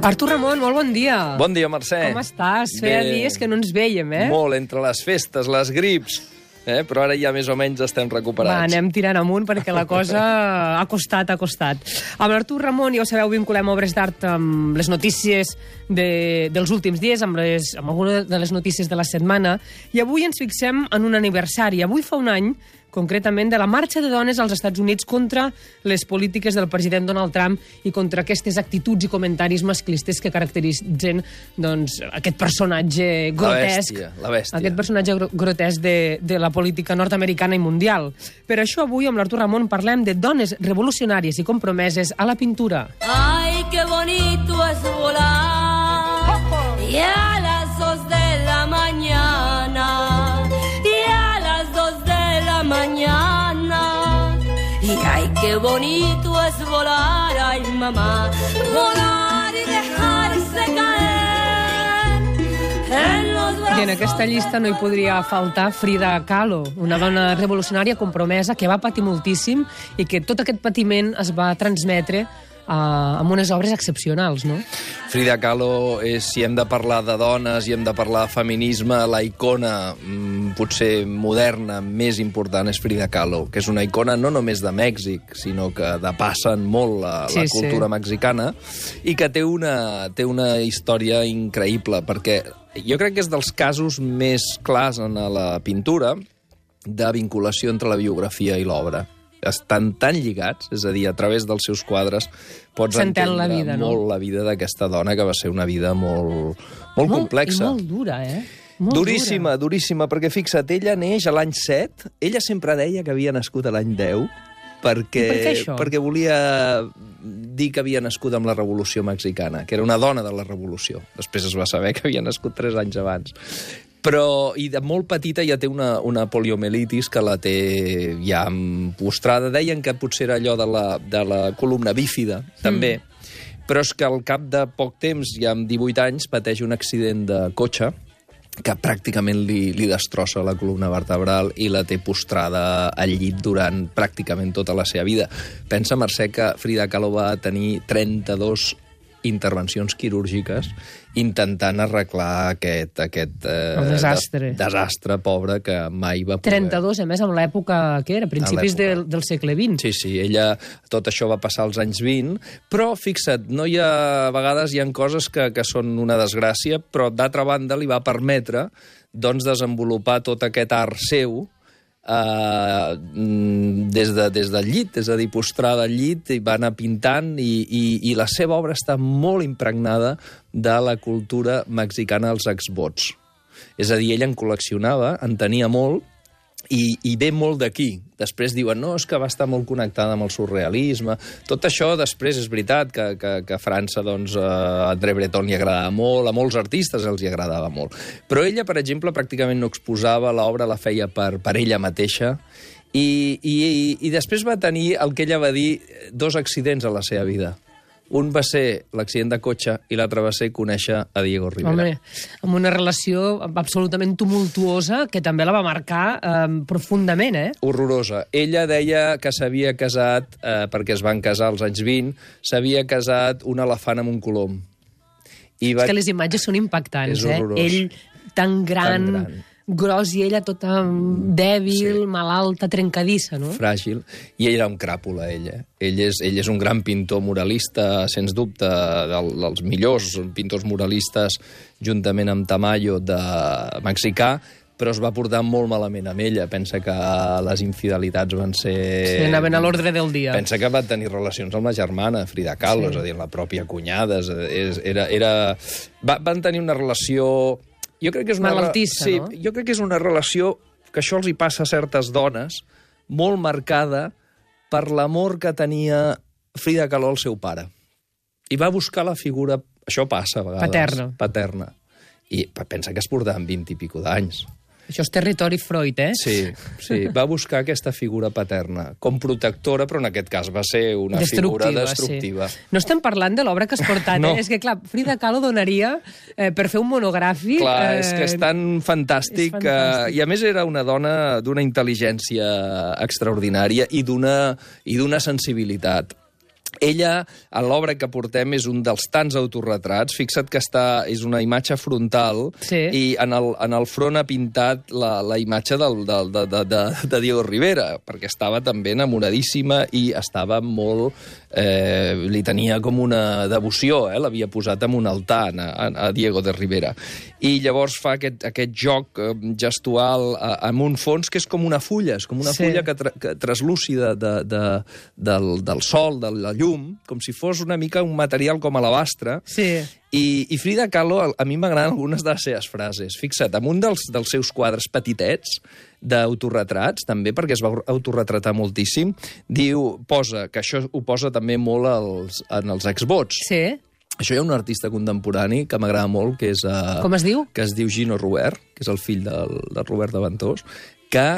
Artur Ramon, molt bon dia. Bon dia, Mercè. Com estàs? Feia dies que no ens vèiem, eh? Molt, entre les festes, les grips, però ara ja més o menys estem recuperats. Va, anem tirant amunt perquè la cosa ha costat. Amb l'Artur Ramon, ja ho sabeu, vinculem obres d'art amb les notícies dels últims dies, amb algunes de les notícies de la setmana, i avui ens fixem en un aniversari. Avui fa un any, concretament, de la marxa de dones als Estats Units contra les polítiques del president Donald Trump i contra aquestes actituds i comentaris masclistes que caracteritzen doncs, aquest personatge grotesc. La bèstia. Aquest personatge grotesc de la política nord-americana i mundial. Per això avui amb l'Artur Ramon parlem de dones revolucionàries i compromeses a la pintura. Ay, qué bonito es volar, y a las 2 de la mañana, mañana. Y ay, qué bonito es volar, ay, mamá, volar y dejarse caer en los brazos. I en aquesta llista no hi podria faltar Frida Kahlo, una dona revolucionària compromesa que va patir moltíssim i que tot aquest patiment es va transmetre amb unes obres excepcionals, no? Frida Kahlo és, si hem de parlar de dones i hem de parlar de feminisme, la icona potser moderna més important és Frida Kahlo, que és una icona no només de Mèxic, sinó que depassen molt la cultura mexicana i que té una història increïble, perquè jo crec que és dels casos més clars en la pintura de vinculació entre la biografia i l'obra. Estan tan lligats, és a dir, a través dels seus quadres pots entendre molt la vida d'aquesta dona, que va ser una vida molt complexa. I molt dura, eh? Duríssima, perquè fixa't, ella neix a l'any 7, ella sempre deia que havia nascut a l'any 10, perquè volia dir que havia nascut amb la Revolució Mexicana, que era una dona de la Revolució. Després es va saber que havia nascut 3 anys abans. Però, i de molt petita ja té una poliomielitis que la té ja postrada. Deien que potser era allò de la columna bífida, també. Però és que al cap de poc temps, ja amb 18 anys, pateix un accident de cotxe que pràcticament li destrossa la columna vertebral i la té postrada al llit durant pràcticament tota la seva vida. Pensa, Mercè, que Frida Kahlo va tenir 32 intervencions quirúrgiques intentant arreglar aquest desastre pobre que mai va poder... 32, a més, amb l'època que era, principis del segle XX. Sí, ella, tot això va passar als anys 20, però fixa't, a vegades hi ha coses que són una desgràcia, però d'altra banda li va permetre doncs, desenvolupar tot aquest art seu des del llit, és a dir, postrada al llit, i va anar pintant i la seva obra està molt impregnada de la cultura mexicana als exvots. És a dir, ella en col·leccionava, en tenia molt, i ve molt d'aquí. Després diuen, no, és que va estar molt connectada amb el surrealisme. Tot això després és veritat que a França doncs, a André Breton li agradava molt, a molts artistes els hi agradava molt. Però ella, per exemple, pràcticament no exposava, l'obra la feia per ella mateixa, i després va tenir el que ella va dir 2 accidents a la seva vida. Un va ser l'accident de cotxe i l'altre va ser conèixer a Diego Rivera. Home, amb una relació absolutament tumultuosa que també la va marcar profundament, eh? Horrorosa. Ella deia que s'havia casat, perquè es van casar als anys 20, s'havia casat un elefant amb un colom. És que les imatges són impactants, és horrorós. Ell tan gran, gros, i ella tota dèbil, malalta, trencadissa, no? Fràgil. I ell era un cràpula, ella. Ell és un gran pintor muralista, sens dubte, dels millors pintors muralistes, juntament amb Tamayo, de mexicà, però es va portar molt malament amb ella. Pensa que les infidelitats van ser... Sí, anaven a l'ordre del dia. Pensa que va tenir relacions amb la germana, Frida Kahlo, és a dir, la pròpia cunyada. Van tenir una relació... Jo crec que és malaltissa, no? Jo crec que és una relació que això els hi passa a certes dones, molt marcada per l'amor que tenia Frida Kahlo al seu pare. I va buscar la figura, això passa a vegades, paterna. I pensa que es portaven 20 i pico d'anys. Això és territori Freud, eh? Sí. Va buscar aquesta figura paterna com protectora, però en aquest cas va ser una figura destructiva. Sí. No estem parlant de l'obra que has portat, no. És que, clar, Frida Kahlo donaria per fer un monogràfic... Clar, és que és tan fantàstic. I a més era una dona d'una intel·ligència extraordinària i d'una sensibilitat. Ella, a l'obra que portem, és un dels tants autorretrats. Fixa't que és una imatge frontal i en el front ha pintat la imatge de Diego Rivera, perquè estava també enamoradíssima i estava molt... li tenia com una devoció, l'havia posat en un altar a Diego de Rivera. I llavors fa aquest joc gestual amb un fons que és com una fulla, és com una fulla translúcida del sol, de la llum, com si fos una mica un material com alabastre. Sí. I Frida Kahlo, a mi m'agraden algunes de les seves frases. Fixa't, en un dels seus quadres petitets, d'autorretrats, també, perquè es va autorretratar moltíssim, posa, que això ho posa també molt en els exvots. Sí. Això hi ha un artista contemporani que m'agrada molt, que és... Com es diu? Que es diu Gino Robert, que és el fill del Robert de Ventós, que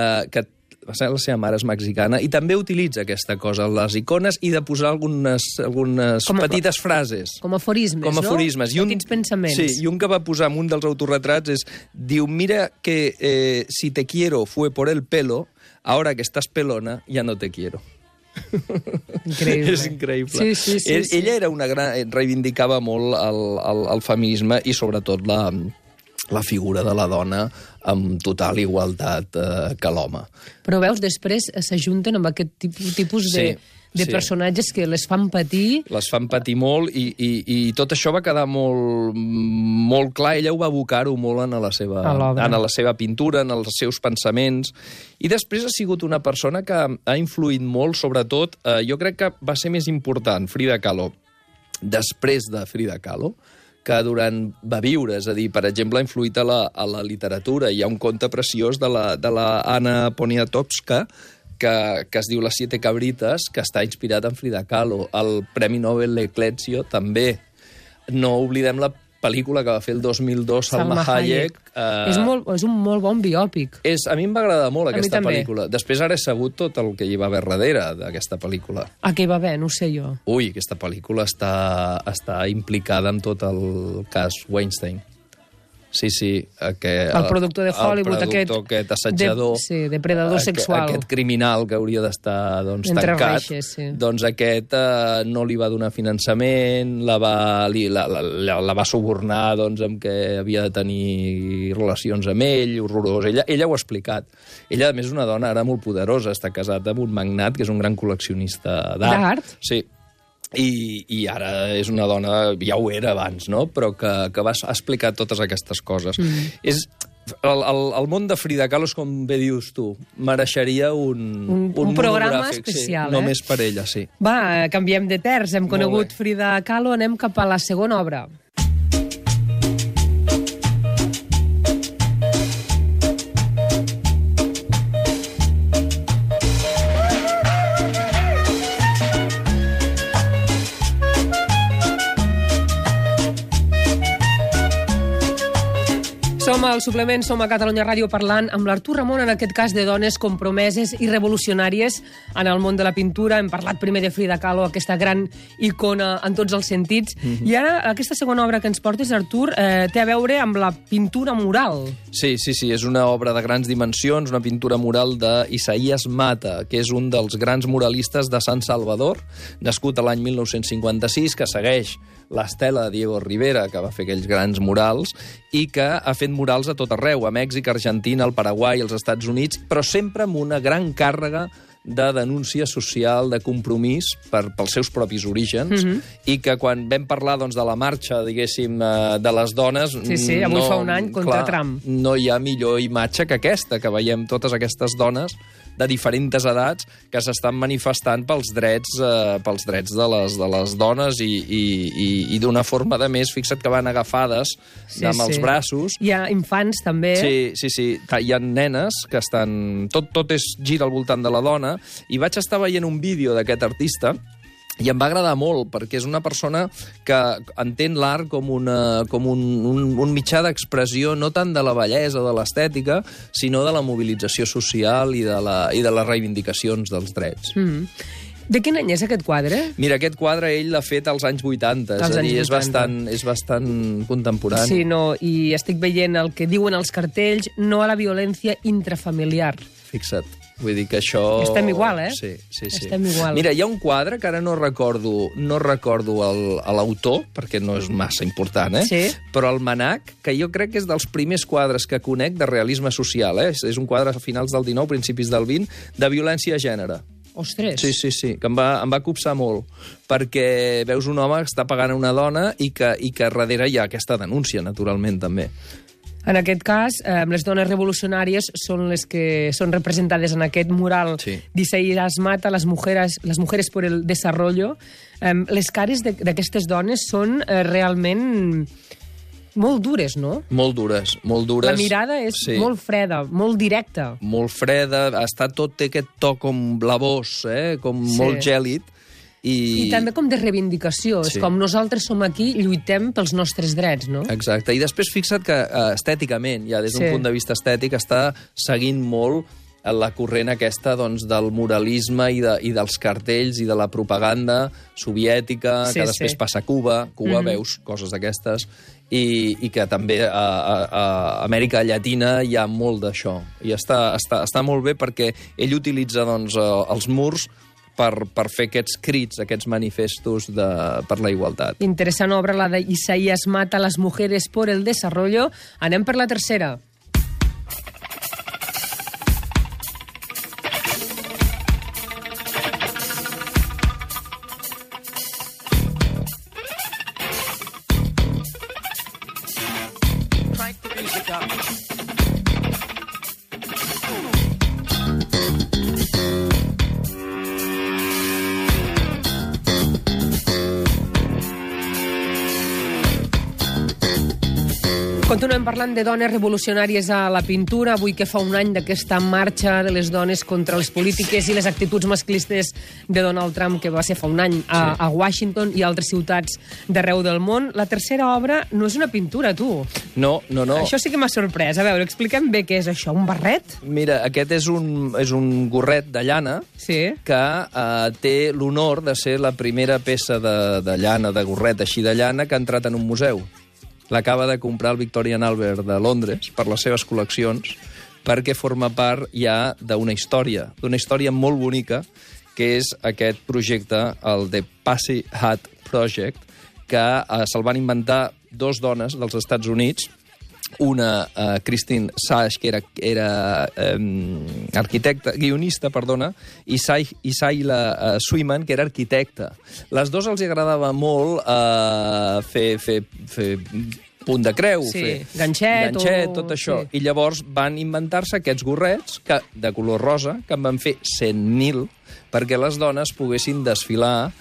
la seva mare és mexicana, i també utilitza aquesta cosa, les icones, i de posar algunes petites frases. Com aforismes, com aforismes. No? Petits pensaments. Sí, i un que va posar en un dels autorretrats diu, mira que si te quiero fue por el pelo, ahora que estás pelona, ya no te quiero. Increïble. És increïble. Sí. Ella era una gran... reivindicava molt el feminisme i sobretot la figura de la dona amb total igualtat que l'home. Però veus, després s'ajunten amb aquest tipus de personatges que les fan patir. Les fan patir molt i tot això va quedar molt clar. Ella ho va abocar-ho molt en la seva pintura, en els seus pensaments. I després ha sigut una persona que ha influït molt, sobretot, jo crec que va ser més important Frida Kahlo després de Frida Kahlo, que va viure, és a dir, per exemple, ha influït a la literatura. Hi ha un conte preciós de la Anna Poniatowska, que es diu Les siete cabritas, que està inspirat en Frida Kahlo. El Premi Nobel L'Eclésio també. No oblidem la pel·lícula que va fer el 2002 Salma Hayek. És un molt bon biòpic. A mi em va agradar molt aquesta pel·lícula. Després ara he sabut tot el que hi va haver darrere d'aquesta pel·lícula. Què hi va haver? No ho sé jo. Ui, aquesta pel·lícula està implicada en tot el cas Weinstein. Sí. El productor de Hollywood, aquest assetjador. Depredador sexual. Aquest criminal que hauria d'estar tancat. Reixes, sí. Doncs aquest no li va donar finançament, la va subornar amb què havia de tenir relacions amb ell, horrorós. Ella ho ha explicat. Ella, a més, és una dona ara molt poderosa, està casat amb un magnat que és un gran col·leccionista d'art. D'art? Sí. I ara és una dona, ja ho era abans, no? Però que ha explicat totes aquestes coses. El món de Frida Kahlo és com bé dius tu, mereixeria un programa especial, només per ella, sí. Va, canviem de terç, hem conegut Frida Kahlo, anem cap a la segona obra. Som al Suplement, som a Catalunya Ràdio parlant amb l'Artur Ramon, en aquest cas de dones compromeses i revolucionàries en el món de la pintura. Hem parlat primer de Frida Kahlo, aquesta gran icona en tots els sentits. I ara aquesta segona obra que ens portes, Artur, té a veure amb la pintura mural. Sí, és una obra de grans dimensions, una pintura mural d'Isaías Mata, que és un dels grans muralistes de San Salvador, nascut a l'any 1956, que segueix l'estela de Diego Rivera, que va fer aquells grans murals, i que ha fet murals a tot arreu, a Mèxic, Argentina, al Paraguai, als Estats Units, però sempre amb una gran càrrega de denúncia social, de compromís pels seus propis orígens, i que quan vam parlar de la marxa, diguéssim, de les dones... Sí, avui fa un any contra Trump. No hi ha millor imatge que aquesta, que veiem totes aquestes dones de diferents edats que s'estan manifestant pels drets de les dones i d'una forma, de més, fixa't que van agafades amb els braços. Hi ha infants, també. Sí. Hi ha nenes que estan... Tot gira al voltant de la dona, i vaig estar veient un vídeo d'aquest artista i em va agradar molt, perquè és una persona que entén l'art com un mitjà d'expressió no tant de la bellesa, de l'estètica, sinó de la mobilització social i de les reivindicacions dels drets. De quin any és aquest quadre? Mira, aquest quadre ell l'ha fet als anys 80, és a dir, és bastant contemporani. Sí, i estic veient el que diuen els cartells, no a la violència intrafamiliar. Fixa't. Vull dir que això... Estem igual, Sí. Estem igual. Mira, hi ha un quadre que ara no recordo l'autor, perquè no és massa important, Sí. Però el Manac, que jo crec que és dels primers quadres que conec de realisme social, És un quadre a finals del 19, principis del 20, de violència de gènere. Ostres. Sí, que em va copsar molt, perquè veus un home que està pagant a una dona i que darrere hi ha aquesta denúncia, naturalment, també. En aquest cas, les dones revolucionàries són les que són representades en aquest mural d'Isaías Mata, les mujeres por el desarrollo. Les cares d'aquestes dones són realment molt dures, no? Molt dures. La mirada és molt freda, molt directa. Molt freda, té aquest to com blavós, com molt gèlid. I també com de reivindicació. És com nosaltres som aquí, lluitem pels nostres drets, no? Exacte. I després fixa't que estèticament, ja des d'un punt de vista estètic, està seguint molt la corrent aquesta del muralisme i dels cartells i de la propaganda soviètica, que després passa a Cuba. Cuba veus coses d'aquestes, i que també a Amèrica Llatina hi ha molt d'això. I està molt bé perquè ell utilitza els murs per fer aquests crits, aquests manifestos per la igualtat. Interessant obra, la d'Isaías Mata, Las mujeres por el desarrollo. Anem per la tercera. Continuem parlant de dones revolucionàries a la pintura. Avui que fa un any d'aquesta marxa de les dones contra les polítiques i les actituds masclistes de Donald Trump, que va ser fa un any a Washington i altres ciutats d'arreu del món. La tercera obra no és una pintura, tu. No. Això sí que m'ha sorprès. A veure, expliquem bé què és això. Un barret? Mira, aquest és un gorret de llana que té l'honor de ser la primera peça de llana, de gorret així de llana, que ha entrat en un museu. L'acaba de comprar el Victorian Albert de Londres per les seves col·leccions, perquè forma part ja d'una història molt bonica, que és aquest projecte, el The Pussy Hat Project, que se'l van inventar dos dones dels Estats Units, una Christine Sage, que era guionista, i Sayla Swiman, que era arquitecta. Les dues els agradava molt fer punt de creu, fer ganxet, tot això. I llavors van inventar-se aquests gorrets de color rosa, que en van fer 100.000, perquè les dones poguessin desfilar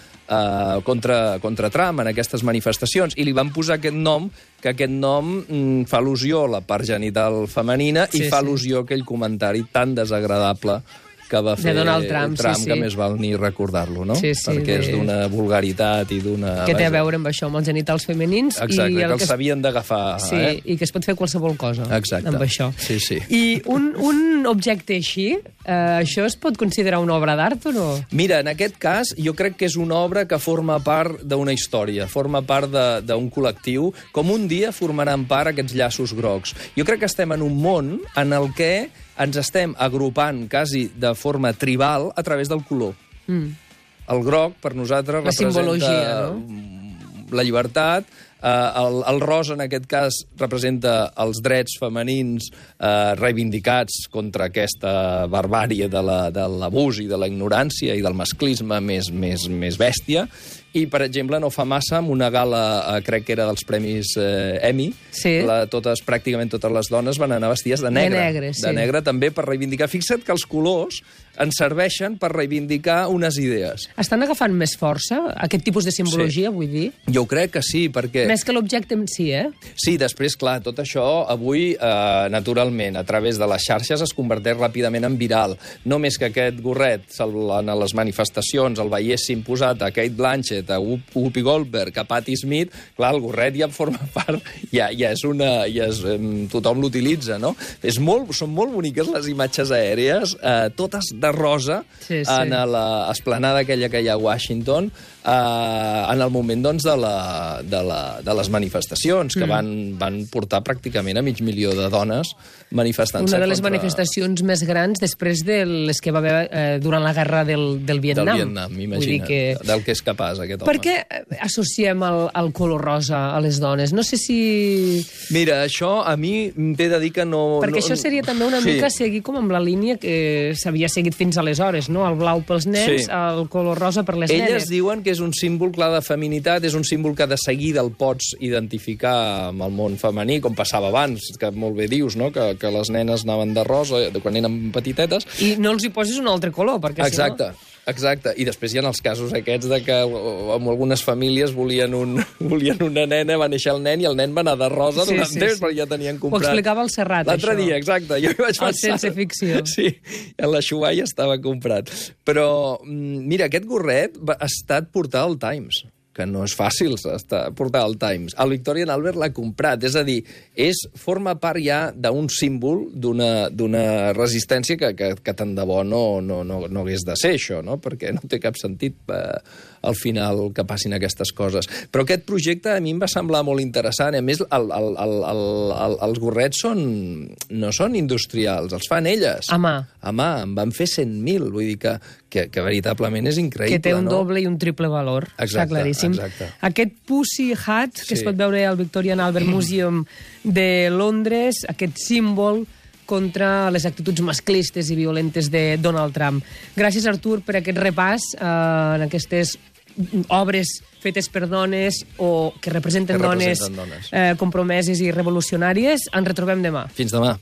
contra Trump en aquestes manifestacions, i li van posar aquest nom, que aquest nom fa al·lusió a la part genital femenina i fa al·lusió a aquell comentari tan desagradable que va fer Donald Trump, que més val ni recordar-lo, no? Perquè és d'una vulgaritat i d'una... Que té a veure amb això, amb els genitals femenins. Exacte, que els s'havien d'agafar. I que es pot fer qualsevol cosa amb això. Sí. I un objecte així, això es pot considerar una obra d'art o no? Mira, en aquest cas, jo crec que és una obra que forma part d'una història, forma part d'un col·lectiu, com un dia formaran part aquests llaços grocs. Jo crec que estem en un món en el que ens estem agrupant quasi de forma tribal a través del color. El groc, per nosaltres, representa la llibertat, el rosa, en aquest cas, representa els drets femenins reivindicats contra aquesta barbàrie de l'abús i de la ignorància i del masclisme més bèstia. I, per exemple, no fa massa, amb una gala, crec que era dels Premis Emmy, pràcticament totes les dones van anar vestides de negre. De negre, també, per reivindicar. Fixa't que els colors ens serveixen per reivindicar unes idees. Estan agafant més força, aquest tipus de simbologia, vull dir? Jo crec que sí, perquè... Més que l'objecte en si, Sí, després, clar, tot això avui, naturalment, a través de les xarxes es converteix ràpidament en viral. Només que aquest gorret, en les manifestacions, el veiessin posat a Kate Blanchett, a Whoopi Goldberg, a Patti Smith, clar, el gorret ja en forma part, tothom l'utilitza, no? Són molt boniques les imatges aèries, totes de rosa, en l'esplanada aquella que hi ha a Washington, en el moment, doncs, de les manifestacions, que van portar pràcticament a 500.000 de dones manifestant-se. Una de les manifestacions més grans després de les que va haver durant la guerra del Vietnam. Del Vietnam, imagina't, del que és capaç aquest home. Per què associem el color rosa a les dones? No sé si... Mira, això a mi t'he de dir que no... Perquè això seria també una mica seguir com amb la línia que s'havia seguit fins aleshores, no? El blau pels nens, el color rosa per les nenes. Elles diuen que és un símbol clar de feminitat, és un símbol que de seguida el pots identificar amb el món femení, com passava abans, que molt bé dius, no? Que les nenes anaven de rosa quan eren petitetes. I no els hi posis un altre color, perquè Exacte. Exacte, i després hi ha els casos aquests de que en algunes famílies volien una nena, va néixer el nen i el nen va anar de rosa durant temps, perquè ja tenien comprat. Ho explicava el Serrat, això. L'altre dia, exacte. Jo vaig pensar... Sense ficció. Sí, en la Xuaia estava comprat. Però, mira, aquest gorret ha estat portat al Times, que no és fàcil portar al Times. El Victoria and Albert l'ha comprat, és a dir, forma part ja d'un símbol d'una resistència que tant de bo no hagués de ser això, no? Perquè no té cap sentit al final que passin aquestes coses. Però aquest projecte a mi em va semblar molt interessant. A més, els gorrets no són industrials, els fan elles. A mà. A mà, en van fer 100.000, vull dir que veritablement és increïble. Que té un doble i un triple valor, està claríssim. Exacte. Aquest Pussy Hat, que es pot veure al Victoria and Albert Museum de Londres, aquest símbol contra les actituds masclistes i violentes de Donald Trump. Gràcies, Artur, per aquest repàs en aquestes obres fetes per dones o que representen dones compromeses i revolucionàries. Ens retrobem demà. Fins demà.